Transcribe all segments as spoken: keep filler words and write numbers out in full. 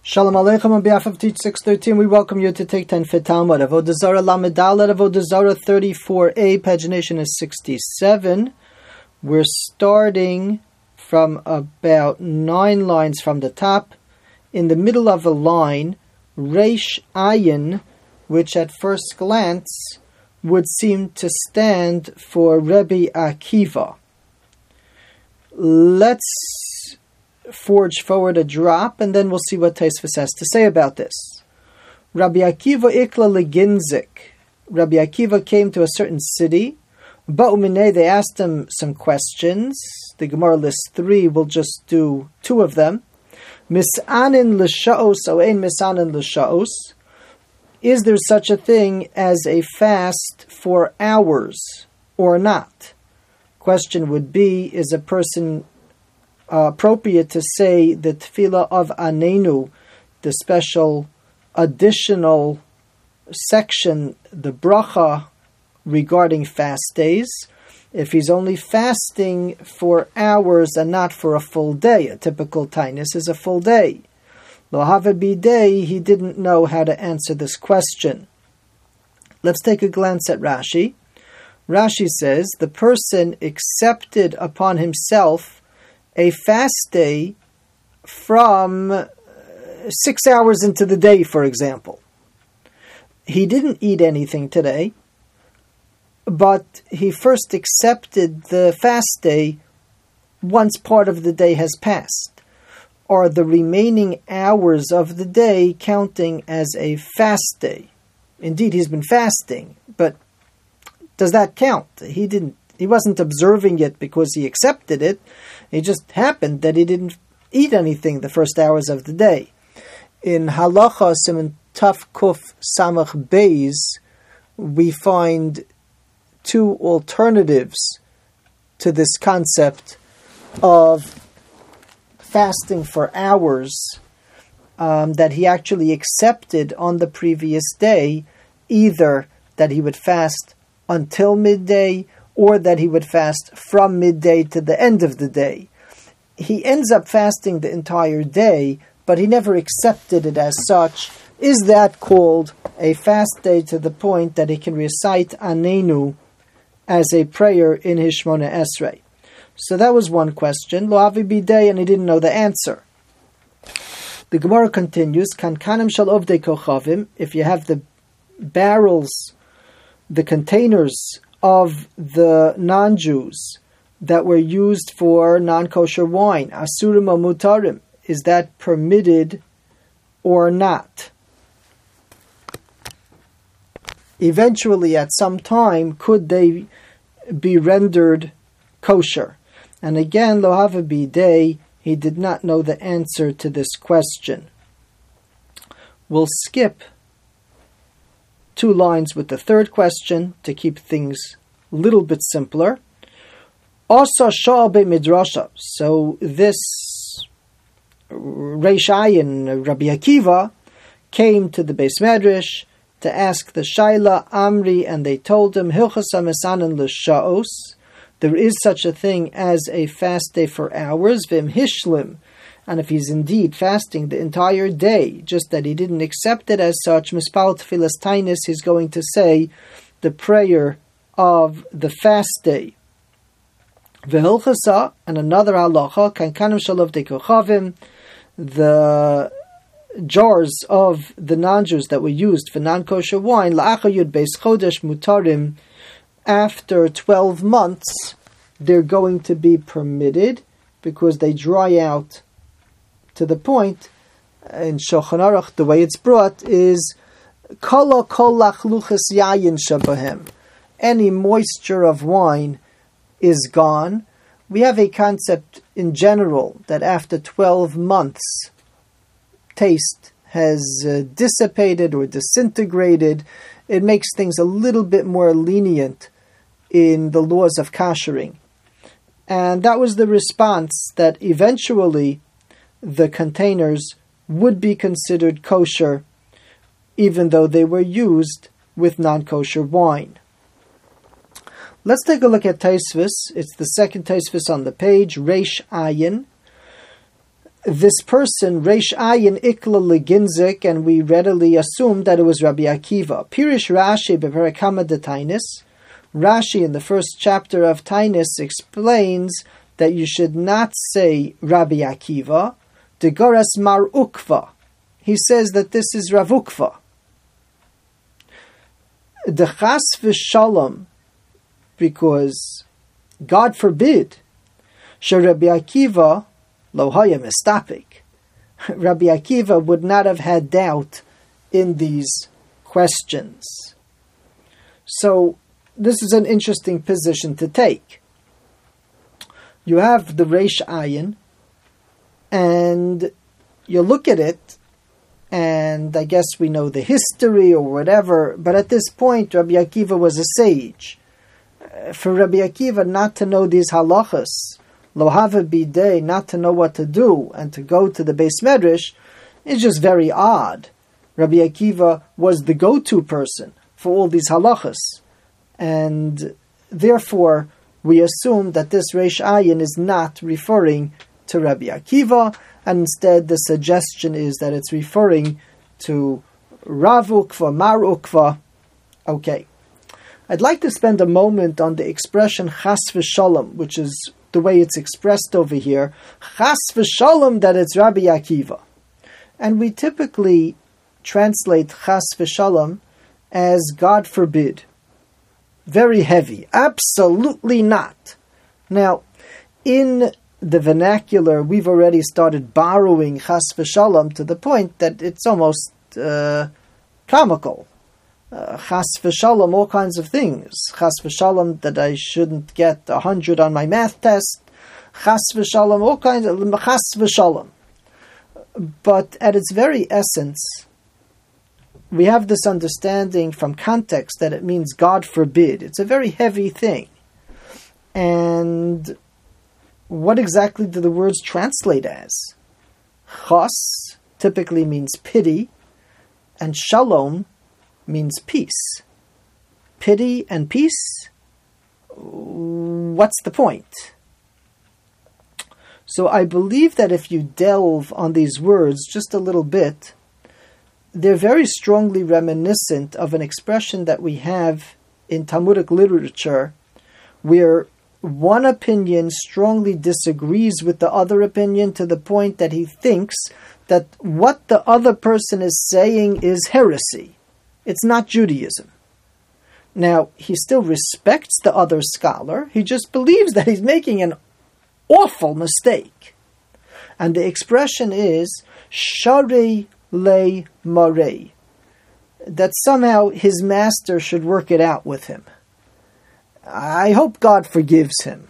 Shalom Aleichem. On behalf of Teach six thirteen, we welcome you to take ten Fit Talmud. Avodah Zarah Lamed Dalet, Avodah Zarah thirty-four A, pagination is sixty-seven. We're starting from about nine lines from the top. In the middle of a line, Reish Ayin, which at first glance would seem to stand for Rebbe Akiva. Let's forge forward a drop, and then we'll see what Tosfos has to say about this. Rabbi Akiva ikla leginzik. Rabbi Akiva came to a certain city. Ba'uminei, they asked him some questions. The Gemara lists three. We'll just do two of them. Misanin l'sha'os o ein misanin l'sha'os. Is there such a thing as a fast for hours or not? Question would be, is a person Uh, appropriate to say the tefillah of Anenu, the special additional section, the bracha regarding fast days, if he's only fasting for hours and not for a full day? A typical tainus is a full day. Lo have bidei, he didn't know how to answer this question. Let's take a glance at Rashi. Rashi says, the person accepted upon himself a fast day from uh, six hours into the day, for example. He didn't eat anything today, but he first accepted the fast day once part of the day has passed. Are the remaining hours of the day counting as a fast day? Indeed, he's been fasting, but does that count? He didn't He wasn't observing it because he accepted it. It just happened that he didn't eat anything the first hours of the day. In Halacha Siman Taf Kuf Samach Beis, we find two alternatives to this concept of fasting for hours um, that he actually accepted on the previous day, either that he would fast until midday, or that he would fast from midday to the end of the day. He ends up fasting the entire day, but he never accepted it as such. Is that called a fast day to the point that he can recite Anenu as a prayer in his Shmona Esrei? So that was one question. Lo avi bidei, and he didn't know the answer. The Gemara continues, Kan kanim shal ovdei kochavim, if you have the barrels, the containers of the non-Jews that were used for non-kosher wine, asurim or mutarim, is that permitted or not? Eventually, at some time, could they be rendered kosher? And again, lo hava bidei, he did not know the answer to this question. We'll skip two lines with the third question to keep things a little bit simpler. Asa Sha'al Beit Midrasha. So this Reish Ayin, Rabbi Akiva, came to the Beis Medrash to ask the Shaila Amri, and they told him, Hilchasa Mesanin L'Sha'os, there is such a thing as a fast day for hours, Vim Hishlim, and if he's indeed fasting the entire day, just that he didn't accept it as such, Mispal Tfilas Tainus, he's going to say the prayer of the fast day. V'hilchasa, and another halacha, kan kanim shalov de kochavim, the jars of the non-Jews that were used for non-kosher wine, la'achar yud beis chodesh mutarim, after twelve months, they're going to be permitted because they dry out to the point. In Shulchan Aruch, the way it's brought is kala kol lachluchas yayin shabahem. Any moisture of wine is gone. We have a concept in general that after twelve months, taste has uh, dissipated or disintegrated. It makes things a little bit more lenient in the laws of kashering. And that was the response, that eventually the containers would be considered kosher, even though they were used with non-kosher wine. Let's take a look at Tosfos. It's the second Tosfos on the page, Reish Ayin. this person, Reish Ayin Ikla Leginzik, and we readily assumed that it was Rabbi Akiva. Pirish Rashi Beperek Hamad de Tainis. Rashi in the first chapter of Tainis explains that you should not say Rabbi Akiva, de Goras Mar Ukva. He says that this is Rav Ukva. The Chas v'Shalom, because God forbid, She Rabbi Akiva lo haya mistapik. Rabbi Akiva would not have had doubt in these questions. So this is an interesting position to take. You have the Reish Ayin, and you look at it, and I guess we know the history or whatever, but at this point Rabbi Akiva was a sage. For Rabbi Akiva not to know these halachas, lo hava bidei, not to know what to do, and to go to the Beis Medrash, is just very odd. Rabbi Akiva was the go-to person for all these halachas, and therefore we assume that this Reish Ayin is not referring to Rabbi Akiva, and instead the suggestion is that it's referring to Rav Ukva, Mar Ukva. Okay. I'd like to spend a moment on the expression Chas v'Shalom, which is the way it's expressed over here. Chas v'Shalom, that it's Rabbi Akiva. And we typically translate Chas v'Shalom as God forbid. Very heavy. Absolutely not. Now, in the vernacular, we've already started borrowing Chas v'Shalom to the point that it's almost uh, comical. Uh, Chas v'Shalom, all kinds of things. Chas v'Shalom, that I shouldn't get a hundred on my math test. Chas v'Shalom, all kinds of Chas v'Shalom. But at its very essence, we have this understanding from context that it means God forbid. It's a very heavy thing. And what exactly do the words translate as? Chas typically means pity, and shalom means peace. Pity and peace? What's the point? So I believe that if you delve on these words just a little bit, they're very strongly reminiscent of an expression that we have in Talmudic literature where one opinion strongly disagrees with the other opinion to the point that he thinks that what the other person is saying is heresy. It's not Judaism. Now, he still respects the other scholar. He just believes that he's making an awful mistake. And the expression is Sharei le Marei, that somehow his master should work it out with him. I hope God forgives him.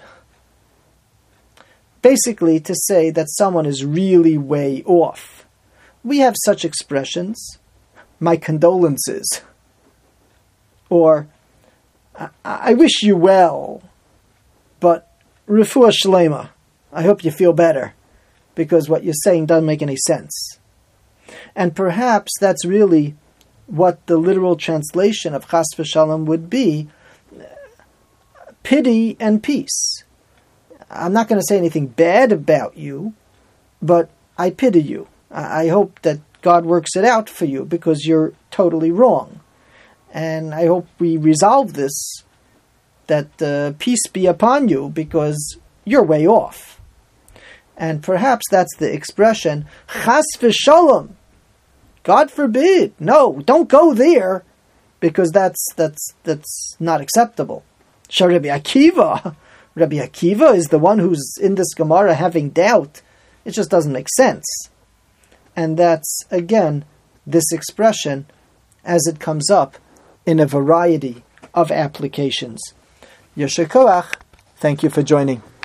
Basically, to say that someone is really way off. We have such expressions. My condolences. Or, I, I wish you well, but refuah shlema, I hope you feel better, because what you're saying doesn't make any sense. And perhaps that's really what the literal translation of Chas v'Shalom would be, pity and peace. I'm not going to say anything bad about you, but I pity you. I hope that God works it out for you because you're totally wrong. And I hope we resolve this, that uh, peace be upon you because you're way off. And perhaps that's the expression, Chas v'Shalom. God forbid. No, don't go there because that's that's that's not acceptable. So Rabbi Akiva, Rabbi Akiva is the one who's in this Gemara having doubt. It just doesn't make sense. And that's, again, this expression as it comes up in a variety of applications. Yasher koach. Thank you for joining.